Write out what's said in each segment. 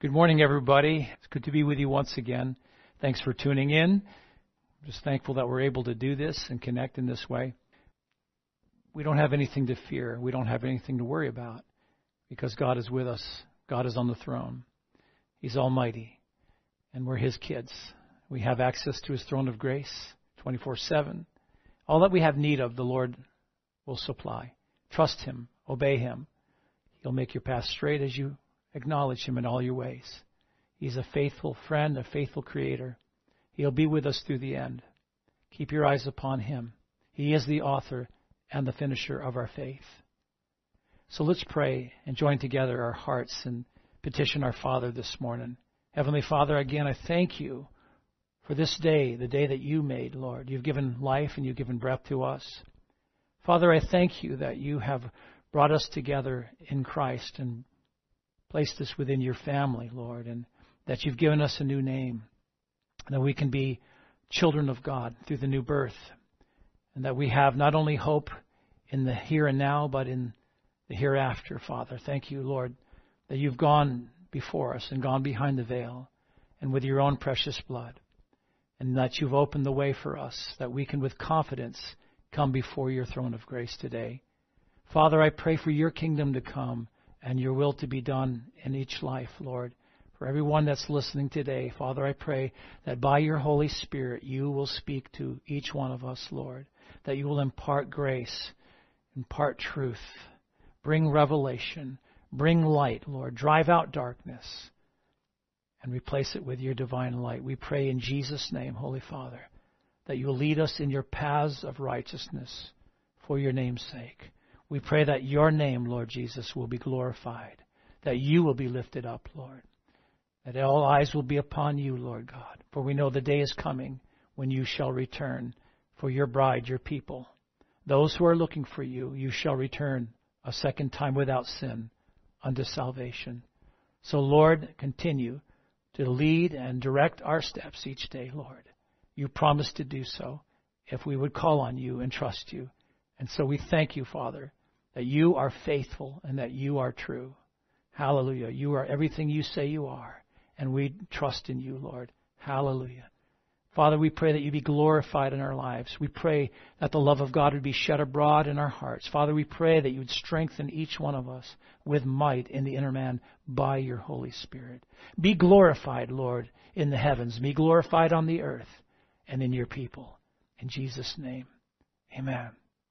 Good morning, everybody. It's good to be with you once again. Thanks for tuning in. I'm just thankful that we're able to do this and connect in this way. We don't have anything to fear. We don't have anything to worry about because God is with us. God is on the throne. He's almighty, and we're His kids. We have access to His throne of grace 24/7. All that we have need of, the Lord will supply. Trust Him. Obey Him. He'll make your path straight as you acknowledge Him in all your ways. He's a faithful friend, a faithful Creator. He'll be with us through the end. Keep your eyes upon Him. He is the author and the finisher of our faith. So let's pray and join together our hearts and petition our Father this morning. Heavenly Father, again, I thank You for this day, the day that You made, Lord. You've given life and You've given breath to us. Father, I thank You that You have brought us together in Christ and placed us within Your family, Lord, and that You've given us a new name, and that we can be children of God through the new birth, and that we have not only hope in the here and now, but in the hereafter, Father. Thank You, Lord, that You've gone before us and gone behind the veil, and with Your own precious blood, and that You've opened the way for us, that we can with confidence come before Your throne of grace today. Father, I pray for Your kingdom to come and Your will to be done in each life, Lord. For everyone that's listening today, Father, I pray that by Your Holy Spirit, You will speak to each one of us, Lord, that You will impart grace, impart truth, bring revelation, bring light, Lord, drive out darkness, and replace it with Your divine light. We pray in Jesus' name, Holy Father, that You will lead us in Your paths of righteousness for Your name's sake. We pray that Your name, Lord Jesus, will be glorified, that You will be lifted up, Lord, that all eyes will be upon You, Lord God, for we know the day is coming when You shall return for Your bride, Your people. Those who are looking for You, You shall return a second time without sin unto salvation. So, Lord, continue to lead and direct our steps each day, Lord. You promised to do so if we would call on You and trust You. And so we thank You, Father, that You are faithful and that You are true. Hallelujah. You are everything You say You are. And we trust in You, Lord. Hallelujah. Father, we pray that You be glorified in our lives. We pray that the love of God would be shed abroad in our hearts. Father, we pray that You would strengthen each one of us with might in the inner man by Your Holy Spirit. Be glorified, Lord, in the heavens. Be glorified on the earth and in Your people. In Jesus' name, amen.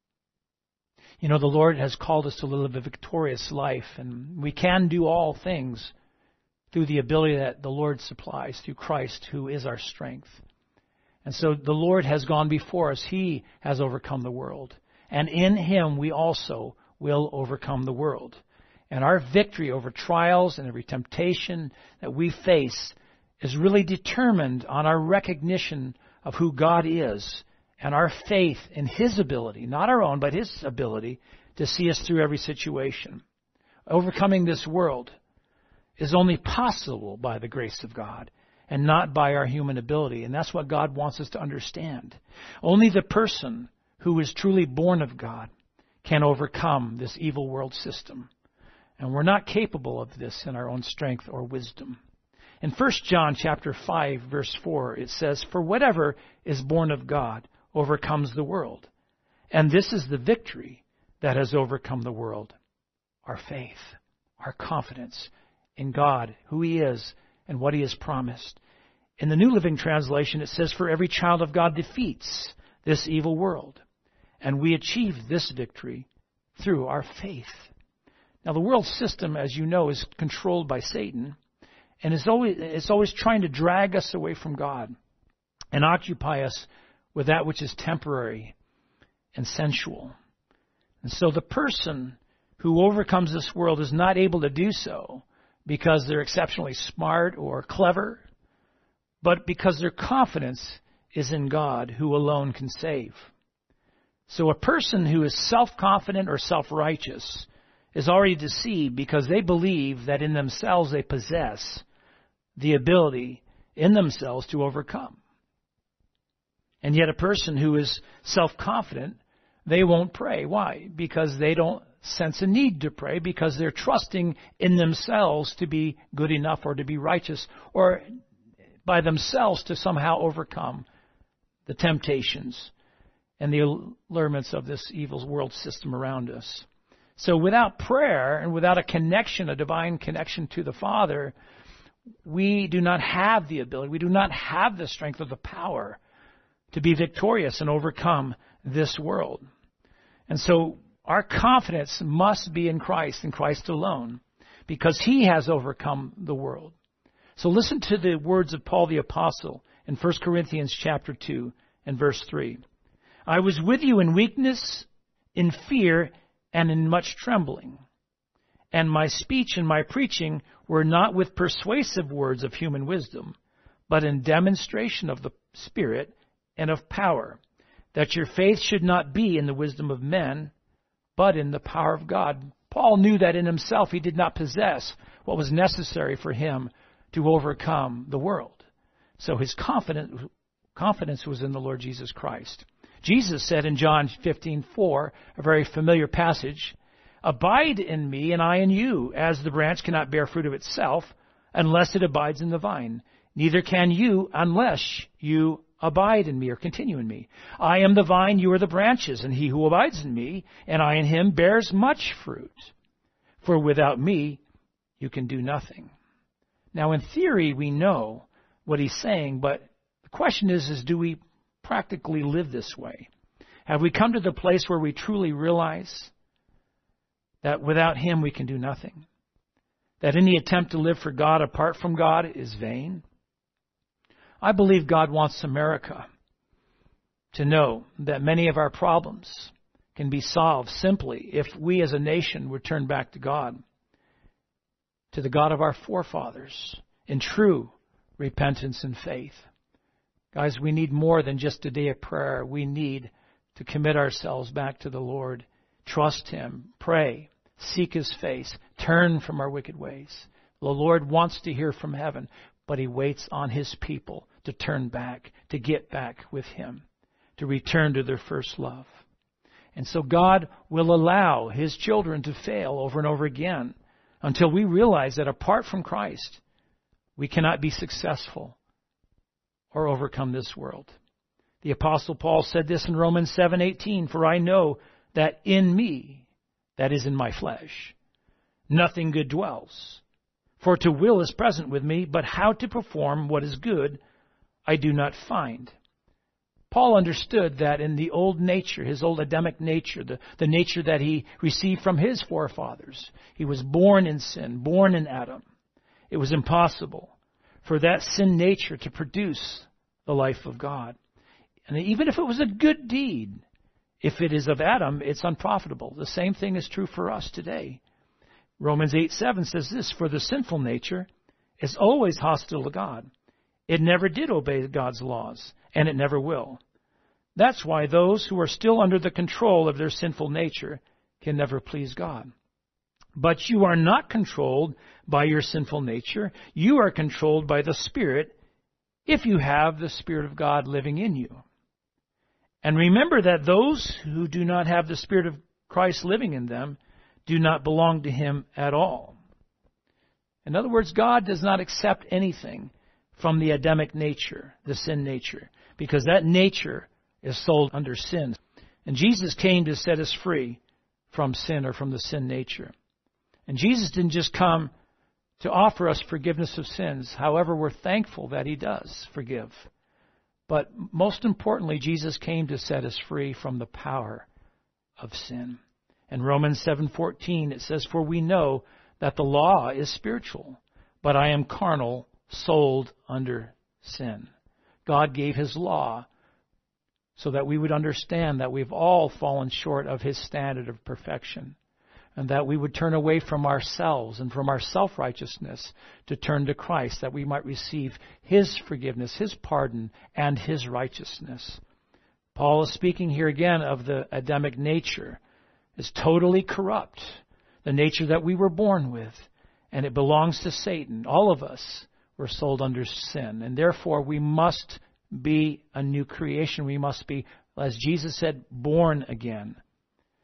You know, the Lord has called us to live a victorious life, and we can do all things through the ability that the Lord supplies through Christ, who is our strength. And so the Lord has gone before us. He has overcome the world. And in Him we also will overcome the world. And our victory over trials and every temptation that we face is really determined on our recognition of who God is and our faith in His ability, not our own, but His ability to see us through every situation. Overcoming this world is only possible by the grace of God and not by our human ability. And that's what God wants us to understand. Only the person who is truly born of God can overcome this evil world system. And we're not capable of this in our own strength or wisdom. In 1 John chapter 5, verse 4, it says, "For whatever is born of God overcomes the world. And this is the victory that has overcome the world, our faith, our confidence in God, who He is, and what He has promised." In the New Living Translation, it says, "For every child of God defeats this evil world, and we achieve this victory through our faith." Now, the world system, as you know, is controlled by Satan, and it's always trying to drag us away from God and occupy us with that which is temporary and sensual. And so the person who overcomes this world is not able to do so because they're exceptionally smart or clever, but because their confidence is in God, who alone can save. So a person who is self-confident or self-righteous is already deceived because they believe that in themselves they possess the ability in themselves to overcome. And yet a person who is self-confident, they won't pray. Why? Because they don't sense a need to pray because they're trusting in themselves to be good enough or to be righteous or by themselves to somehow overcome the temptations and the allurements of this evil world system around us. So without prayer and without a connection, a divine connection to the Father, we do not have the ability, we do not have the strength or the power to be victorious and overcome this world. And so our confidence must be in Christ and Christ alone, because He has overcome the world. So listen to the words of Paul the Apostle in 1 Corinthians chapter 2 and verse 3. I was with you in weakness, in fear, and in much trembling. And my speech and my preaching were not with persuasive words of human wisdom, but in demonstration of the Spirit and of power, that your faith should not be in the wisdom of men, but in the power of God. Paul knew that in himself he did not possess what was necessary for him to overcome the world. So his confidence was in the Lord Jesus Christ. Jesus said in John 15:4, a very familiar passage, abide in me and I in you, as the branch cannot bear fruit of itself unless it abides in the vine. Neither can you unless you abide in me or continue in me. I am the vine, you are the branches, and he who abides in me and I in him bears much fruit. For without me you can do nothing. Now in theory we know what he's saying, but the question is do we practically live this way? Have we come to the place where we truly realize that without Him we can do nothing? That any attempt to live for God apart from God is vain? I believe God wants America to know that many of our problems can be solved simply if we as a nation would turn back to God, to the God of our forefathers, in true repentance and faith. Guys, we need more than just a day of prayer. We need to commit ourselves back to the Lord, trust Him, pray, seek His face, turn from our wicked ways. The Lord wants to hear from heaven, but He waits on His people to turn back, to get back with Him, to return to their first love. And so God will allow His children to fail over and over again until we realize that apart from Christ, we cannot be successful or overcome this world. The Apostle Paul said this in Romans 7:18, for I know that in me, that is in my flesh, nothing good dwells. For to will is present with me, but how to perform what is good I do not find. Paul understood that in the old nature, his old Adamic nature, the nature that he received from his forefathers, he was born in sin, born in Adam. It was impossible for that sin nature to produce the life of God. And even if it was a good deed, if it is of Adam, it's unprofitable. The same thing is true for us today. Romans 8:7 says this, for the sinful nature is always hostile to God. It never did obey God's laws, and it never will. That's why those who are still under the control of their sinful nature can never please God. But you are not controlled by your sinful nature. You are controlled by the Spirit if you have the Spirit of God living in you. And remember that those who do not have the Spirit of Christ living in them do not belong to Him at all. In other words, God does not accept anything from the Adamic nature, the sin nature, because that nature is sold under sin. And Jesus came to set us free from sin or from the sin nature. And Jesus didn't just come to offer us forgiveness of sins. However, we're thankful that He does forgive. But most importantly, Jesus came to set us free from the power of sin. In Romans 7:14, it says, for we know that the law is spiritual, but I am carnal, sold under sin. God gave His law so that we would understand that we've all fallen short of His standard of perfection, and that we would turn away from ourselves and from our self-righteousness to turn to Christ, that we might receive His forgiveness, His pardon, and His righteousness. Paul is speaking here again of the Adamic nature. It's totally corrupt, the nature that we were born with, and it belongs to Satan. All of us were sold under sin, and therefore we must be a new creation. We must be, as Jesus said, born again.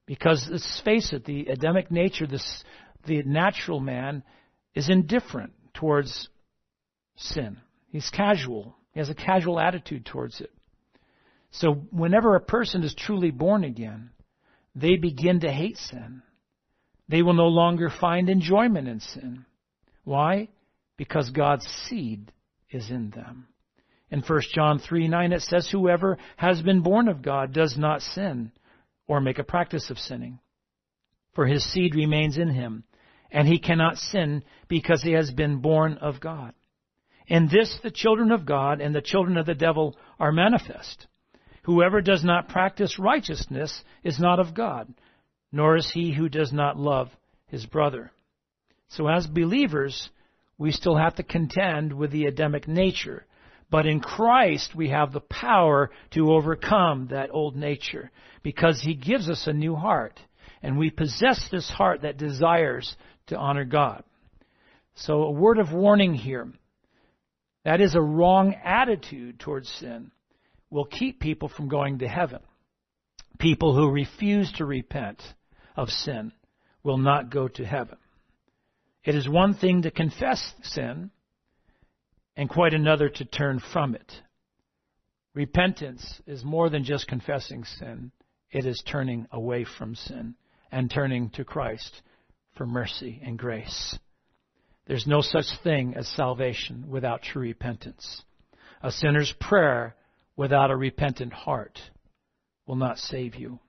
Because let's face it, the Adamic nature, the natural man, is indifferent towards sin. He's casual. He has a casual attitude towards it. So whenever a person is truly born again, they begin to hate sin. They will no longer find enjoyment in sin. Why? Because God's seed is in them. In 1 John 3:9 it says, "Whoever has been born of God does not sin or make a practice of sinning. For his seed remains in him, and he cannot sin because he has been born of God. In this the children of God and the children of the devil are manifest. Whoever does not practice righteousness is not of God, nor is he who does not love his brother." So as believers, we still have to contend with the Adamic nature. But in Christ, we have the power to overcome that old nature because he gives us a new heart. And we possess this heart that desires to honor God. So a word of warning here. That is a wrong attitude towards sin will keep people from going to heaven. People who refuse to repent of sin will not go to heaven. It is one thing to confess sin and quite another to turn from it. Repentance is more than just confessing sin. It is turning away from sin and turning to Christ for mercy and grace. There's no such thing as salvation without true repentance. A sinner's prayer without a repentant heart will not save you.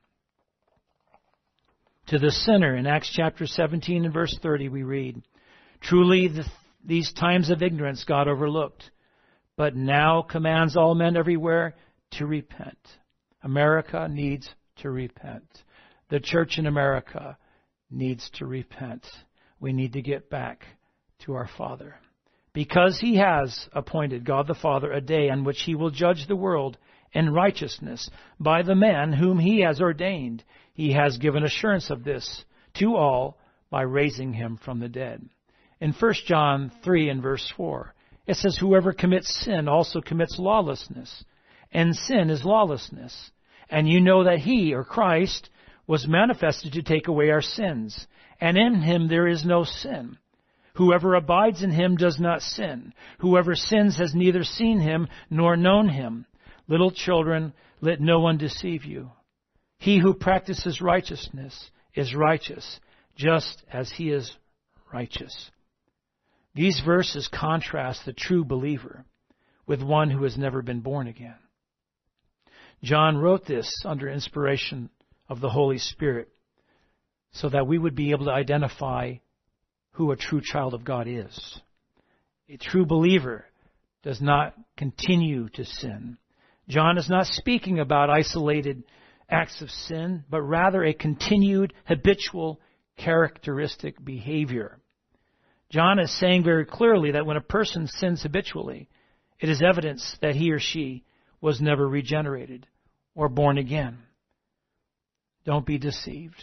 To the sinner, in Acts chapter 17 and verse 30, we read, "Truly these times of ignorance God overlooked, but now commands all men everywhere to repent." America needs to repent. The church in America needs to repent. We need to get back to our Father. Because he has appointed, God the Father, a day on which he will judge the world in righteousness by the man whom he has ordained. He has given assurance of this to all by raising him from the dead. In 1 John 3 and verse 4, it says, "Whoever commits sin also commits lawlessness, and sin is lawlessness. And you know that he, or Christ, was manifested to take away our sins, and in him there is no sin. Whoever abides in him does not sin. Whoever sins has neither seen him nor known him. Little children, let no one deceive you. He who practices righteousness is righteous, just as he is righteous." These verses contrast the true believer with one who has never been born again. John wrote this under inspiration of the Holy Spirit so that we would be able to identify who a true child of God is. A true believer does not continue to sin. John is not speaking about isolated acts of sin, but rather a continued, habitual, characteristic behavior. John is saying very clearly that when a person sins habitually, it is evidence that he or she was never regenerated or born again. Don't be deceived.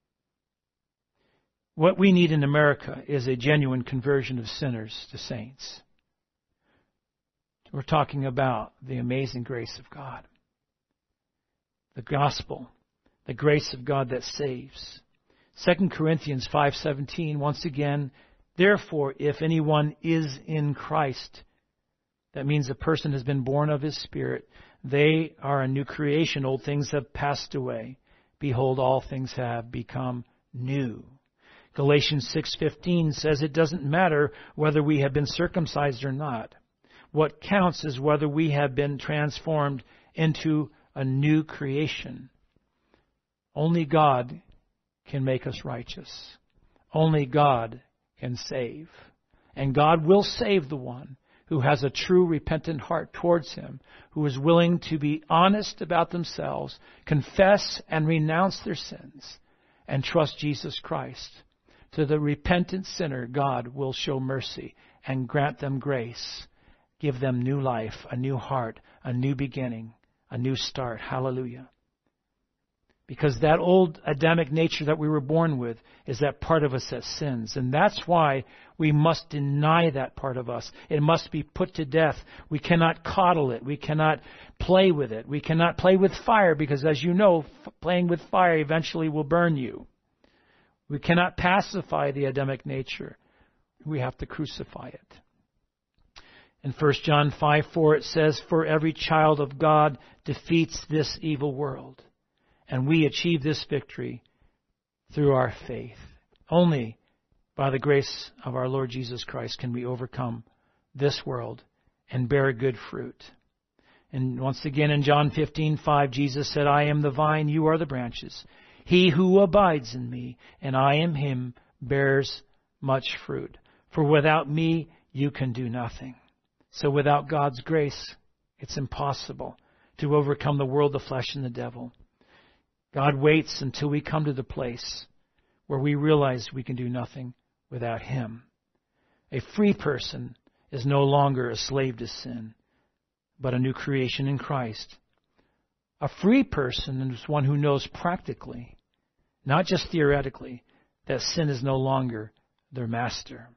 What we need in America is a genuine conversion of sinners to saints. We're talking about the amazing grace of God. The gospel, the grace of God that saves. 2 Corinthians 5:17, once again, "Therefore, if anyone is in Christ," that means the person has been born of his Spirit, "they are a new creation. Old things have passed away. Behold, all things have become new." Galatians 6:15 says it doesn't matter whether we have been circumcised or not. What counts is whether we have been transformed into a new creation. Only God can make us righteous. Only God can save. And God will save the one who has a true repentant heart towards him, who is willing to be honest about themselves, confess and renounce their sins, and trust Jesus Christ. To the repentant sinner, God will show mercy and grant them grace, give them new life, a new heart, a new beginning, a new start. Hallelujah. Because that old Adamic nature that we were born with is that part of us that sins. And that's why we must deny that part of us. It must be put to death. We cannot coddle it. We cannot play with it. We cannot play with fire because, as you know, playing with fire eventually will burn you. We cannot pacify the Adamic nature. We have to crucify it. In 1 John 5:4 it says, "For every child of God defeats this evil world." And we achieve this victory through our faith. Only by the grace of our Lord Jesus Christ can we overcome this world and bear good fruit. And once again in John 15:5, Jesus said, "I am the vine, you are the branches. He who abides in me, and I in him, bears much fruit. For without me, you can do nothing." So without God's grace, it's impossible to overcome the world, the flesh, and the devil. God waits until we come to the place where we realize we can do nothing without Him. A free person is no longer a slave to sin, but a new creation in Christ. A free person is one who knows practically, not just theoretically, that sin is no longer their master.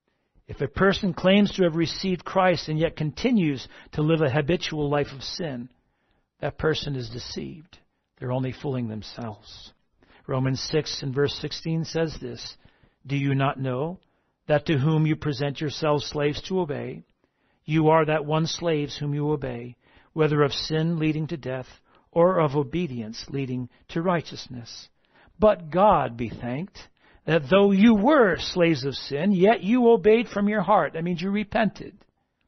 If a person claims to have received Christ and yet continues to live a habitual life of sin, that person is deceived. They're only fooling themselves. Romans 6 and verse 16 says this, "Do you not know that to whom you present yourselves slaves to obey, you are that one slaves whom you obey, whether of sin leading to death or of obedience leading to righteousness? But God be thanked that though you were slaves of sin, yet you obeyed from your heart." That means you repented.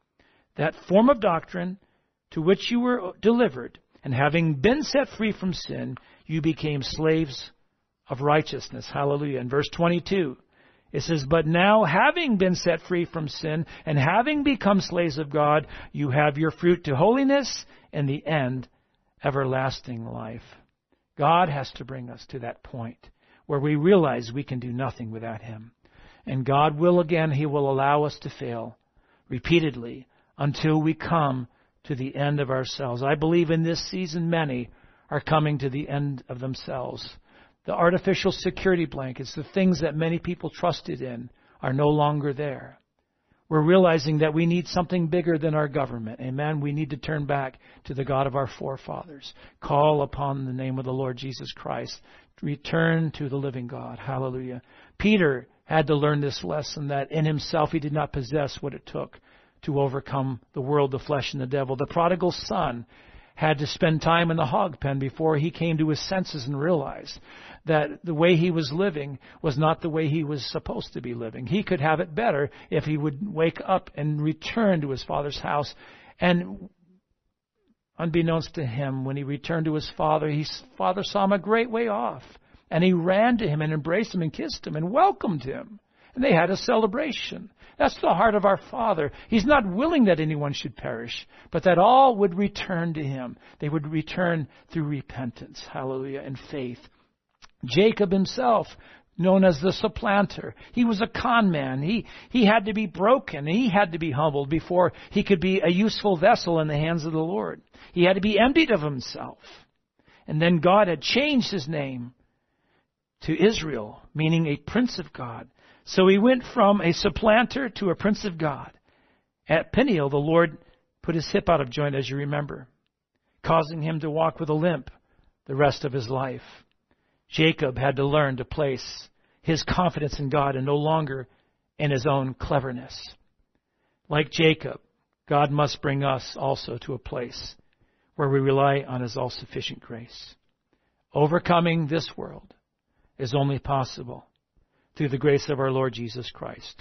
"That form of doctrine to which you were delivered, and having been set free from sin, you became slaves of righteousness." Hallelujah. In verse 22, it says, "But now, having been set free from sin, and having become slaves of God, you have your fruit to holiness, and the end, everlasting life." God has to bring us to that point where we realize we can do nothing without Him. And God will again, He will allow us to fail repeatedly until we come to the end of ourselves. I believe in this season many are coming to the end of themselves. The artificial security blankets, the things that many people trusted in, are no longer there. We're realizing that we need something bigger than our government. Amen. We need to turn back to the God of our forefathers. Call upon the name of the Lord Jesus Christ. Return to the living God. Hallelujah. Peter had to learn this lesson, that in himself he did not possess what it took to overcome the world, the flesh, and the devil. The prodigal son had to spend time in the hog pen before he came to his senses and realized that the way he was living was not the way he was supposed to be living. He could have it better if he would wake up and return to his father's house. And unbeknownst to him, when he returned to his father, his father saw him a great way off. And he ran to him and embraced him and kissed him and welcomed him. And they had a celebration. That's the heart of our Father. He's not willing that anyone should perish, but that all would return to Him. They would return through repentance, hallelujah, and faith. Jacob himself, known as the supplanter, he was a con man. He had to be broken. He had to be humbled before he could be a useful vessel in the hands of the Lord. He had to be emptied of himself. And then God had changed his name to Israel, meaning a prince of God. So he went from a supplanter to a prince of God. At Peniel, the Lord put his hip out of joint, as you remember, causing him to walk with a limp the rest of his life. Jacob had to learn to place his confidence in God and no longer in his own cleverness. Like Jacob, God must bring us also to a place where we rely on His all-sufficient grace. Overcoming this world is only possible through the grace of our Lord Jesus Christ.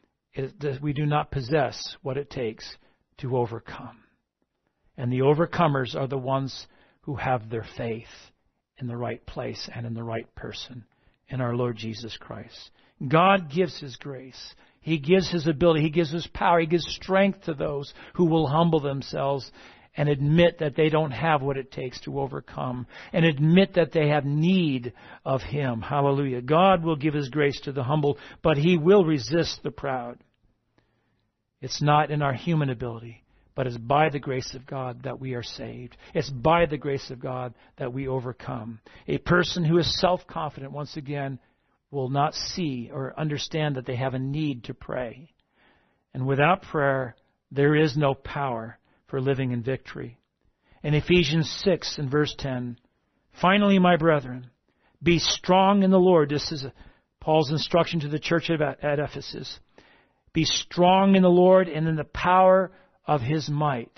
We do not possess what it takes to overcome. And the overcomers are the ones who have their faith in the right place and in the right person, in our Lord Jesus Christ. God gives His grace. He gives His ability. He gives His power. He gives strength to those who will humble themselves and admit that they don't have what it takes to overcome, and admit that they have need of Him. Hallelujah. God will give His grace to the humble, but He will resist the proud. It's not in our human ability, But it's by the grace of God that we are saved. It's by the grace of God that we overcome. A person who is self-confident, once again, will not see or understand that they have a need to pray. And without prayer, there is no power for living in victory. In Ephesians 6 and verse 10, finally, my brethren, be strong in the Lord. This is Paul's instruction to the church at Ephesus. Be strong in the Lord and in the power of His might.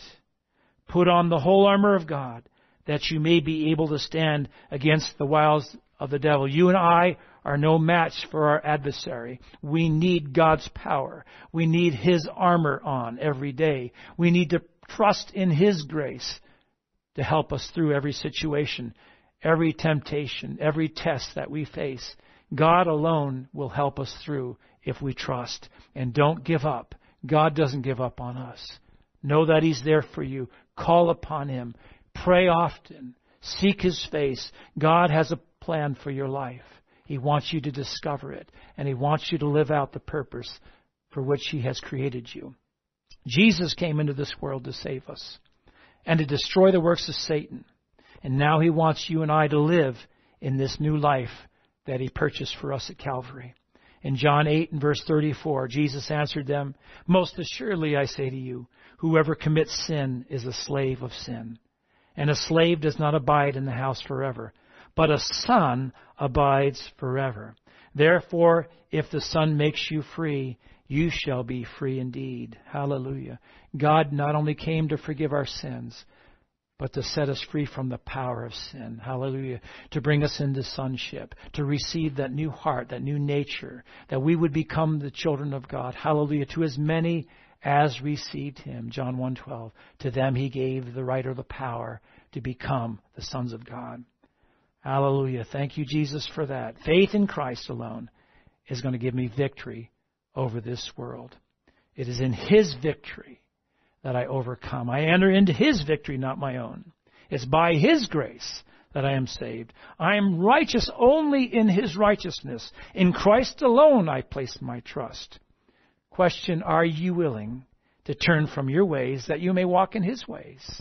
Put on the whole armor of God, that you may be able to stand against the wiles of the devil. You and I are no match for our adversary. We need God's power. We need His armor on every day. We need to trust in His grace to help us through every situation, every temptation, every test that we face. God alone will help us through if we trust. And don't give up. God doesn't give up on us. Know that He's there for you. Call upon Him. Pray often. Seek His face. God has a plan for your life. He wants you to discover it. And He wants you to live out the purpose for which He has created you. Jesus came into this world to save us and to destroy the works of Satan. And now He wants you and I to live in this new life that He purchased for us at Calvary. In John 8 and verse 34, Jesus answered them, most assuredly I say to you, whoever commits sin is a slave of sin. And a slave does not abide in the house forever, but a son abides forever. Therefore, if the Son makes you free, you shall be free indeed. Hallelujah. God not only came to forgive our sins, but to set us free from the power of sin. Hallelujah. To bring us into sonship, to receive that new heart, that new nature, that we would become the children of God. Hallelujah. To as many as received Him. John 1:12. To them He gave the right or the power to become the sons of God. Hallelujah. Thank you, Jesus, for that. Faith in Christ alone is going to give me victory over this world. It is in His victory that I overcome. I enter into His victory, not my own. It's by His grace that I am saved. I am righteous only in His righteousness. In Christ alone I place my trust. Question, are you willing to turn from your ways that you may walk in His ways?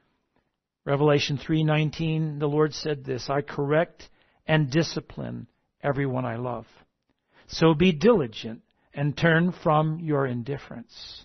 Revelation 3:19, the Lord said this, I correct and discipline everyone I love. So be diligent and turn from your indifference.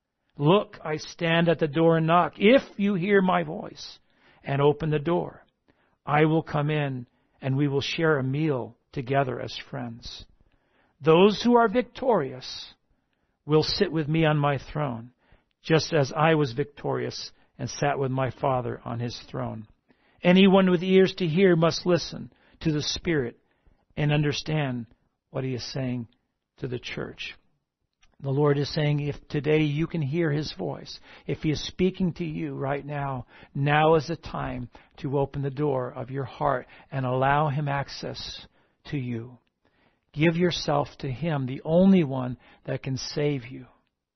Look, I stand at the door and knock. If you hear my voice and open the door, I will come in and we will share a meal together as friends. Those who are victorious will sit with me on my throne, just as I was victorious and sat with my Father on His throne. Anyone with ears to hear must listen to the Spirit and understand what He is saying to the church. The Lord is saying, if today you can hear His voice, if He is speaking to you right now, now is the time to open the door of your heart and allow Him access to you. Give yourself to Him, the only one that can save you.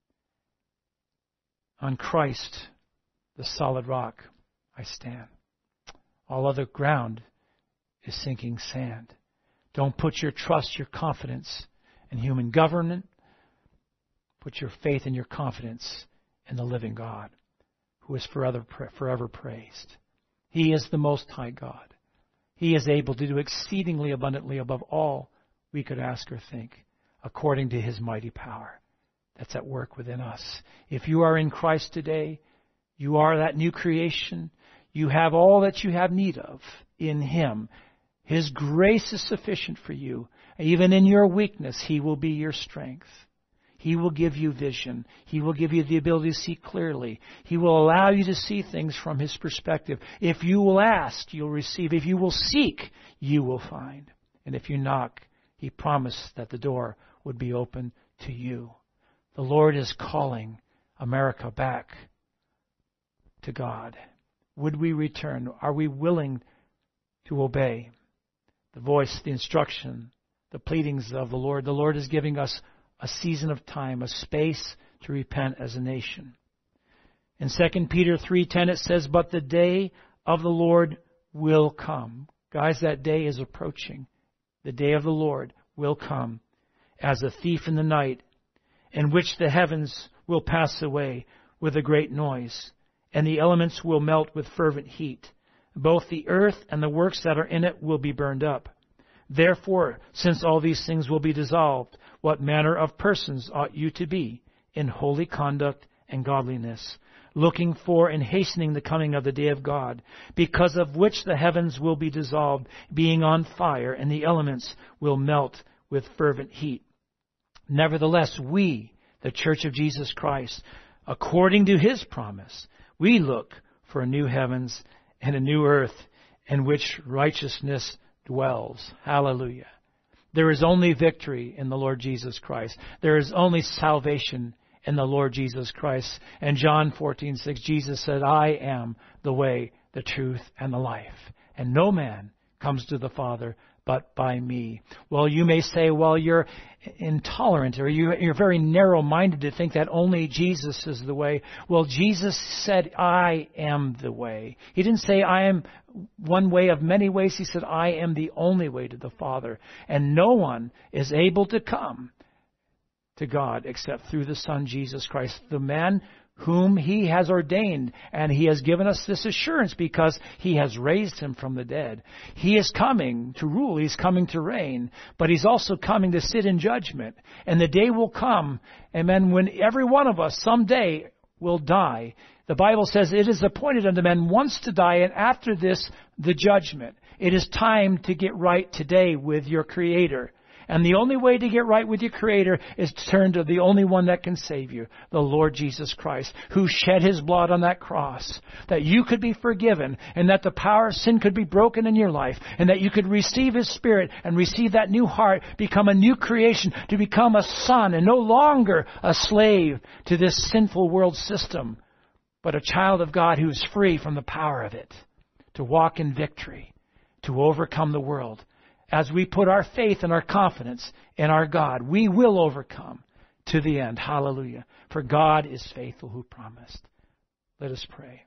On Christ, the solid rock, I stand. All other ground is sinking sand. Don't put your trust, your confidence in human government. Put your faith and your confidence in the living God, who is forever praised. He is the Most High God. He is able to do exceedingly abundantly above all we could ask or think, according to His mighty power that's at work within us. If you are in Christ today, you are that new creation. You have all that you have need of in Him. His grace is sufficient for you. Even in your weakness, He will be your strength. He will give you vision. He will give you the ability to see clearly. He will allow you to see things from His perspective. If you will ask, you'll receive. If you will seek, you will find. And if you knock, He promised that the door would be open to you. The Lord is calling America back to God. Would we return? Are we willing to obey the voice, the instruction, the pleadings of the Lord? The Lord is giving us a season of time, a space to repent as a nation. In 2 Peter 3:10 it says, but the day of the Lord will come. Guys, that day is approaching. The day of the Lord will come as a thief in the night, in which the heavens will pass away with a great noise, and the elements will melt with fervent heat. Both the earth and the works that are in it will be burned up. Therefore, since all these things will be dissolved, what manner of persons ought you to be in holy conduct and godliness, looking for and hastening the coming of the day of God, because of which the heavens will be dissolved, being on fire, and the elements will melt with fervent heat. Nevertheless, we, the Church of Jesus Christ, according to His promise, we look for a new heavens and a new earth in which righteousness dwells. Hallelujah. There is only victory in the Lord Jesus Christ. There is only salvation in the Lord Jesus Christ. And John 14:6, Jesus said, I am the way, the truth, and the life. And no man comes to the Father but by me. Well, you may say, well, you're intolerant or you're very narrow-minded to think that only Jesus is the way. Well, Jesus said, I am the way. He didn't say, I am one way of many ways. He said, I am the only way to the Father. And no one is able to come to God except through the Son, Jesus Christ, the man whom He has ordained, and He has given us this assurance because He has raised Him from the dead. He is coming to rule. He's coming to reign, but He's also coming to sit in judgment. And the day will come, amen, when every one of us someday will die. The Bible says it is appointed unto men once to die, and after this, the judgment. It is time to get right today with your Creator. And the only way to get right with your Creator is to turn to the only one that can save you, the Lord Jesus Christ, who shed His blood on that cross, that you could be forgiven, and that the power of sin could be broken in your life, and that you could receive His Spirit and receive that new heart, become a new creation, to become a son and no longer a slave to this sinful world system, but a child of God who is free from the power of it, to walk in victory, to overcome the world. As we put our faith and our confidence in our God, we will overcome to the end. Hallelujah. For God is faithful who promised. Let us pray.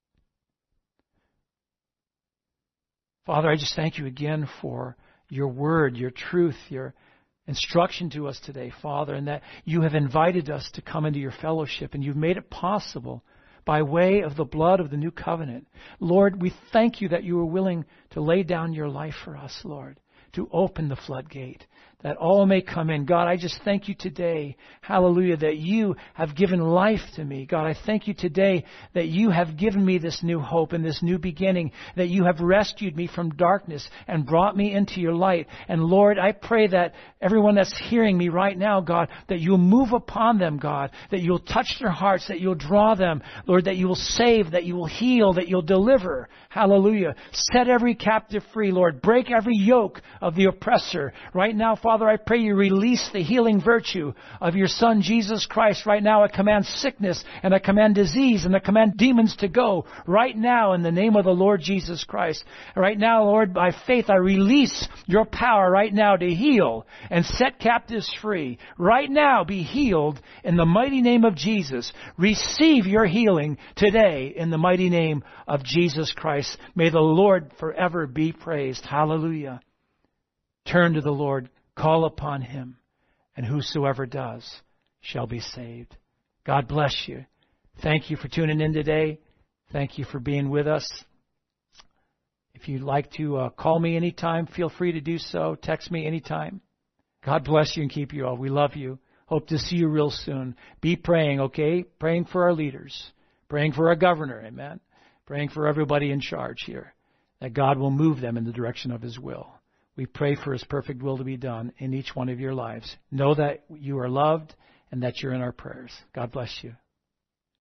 Father, I just thank you again for your word, your truth, your instruction to us today, Father, and that you have invited us to come into your fellowship, and you've made it possible by way of the blood of the new covenant. Lord, we thank you that you were willing to lay down your life for us, Lord, to open the floodgate, that all may come in. God, I just thank you today, hallelujah, that you have given life to me. God, I thank you today that you have given me this new hope and this new beginning, that you have rescued me from darkness and brought me into your light. And Lord, I pray that everyone that's hearing me right now, God, that you'll move upon them, God, that you'll touch their hearts, that you'll draw them, Lord, that you will save, that you will heal, that you'll deliver. Hallelujah. Set every captive free, Lord. Break every yoke of the oppressor. Right now, Father, I pray you release the healing virtue of your Son, Jesus Christ. Right now, I command sickness and I command disease and I command demons to go. Right now, in the name of the Lord Jesus Christ. Right now, Lord, by faith, I release your power right now to heal and set captives free. Right now, be healed in the mighty name of Jesus. Receive your healing today in the mighty name of Jesus Christ. May the Lord forever be praised. Hallelujah. Turn to the Lord, call upon Him, and whosoever does shall be saved. God bless you. Thank you for tuning in today. Thank you for being with us. If you'd like to call me anytime, feel free to do so. Text me anytime. God bless you and keep you all. We love you. Hope to see you real soon. Be praying, okay? Praying for our leaders. Praying for our governor, amen? Praying for everybody in charge here, that God will move them in the direction of His will. We pray for His perfect will to be done in each one of your lives. Know that you are loved and that you're in our prayers. God bless you.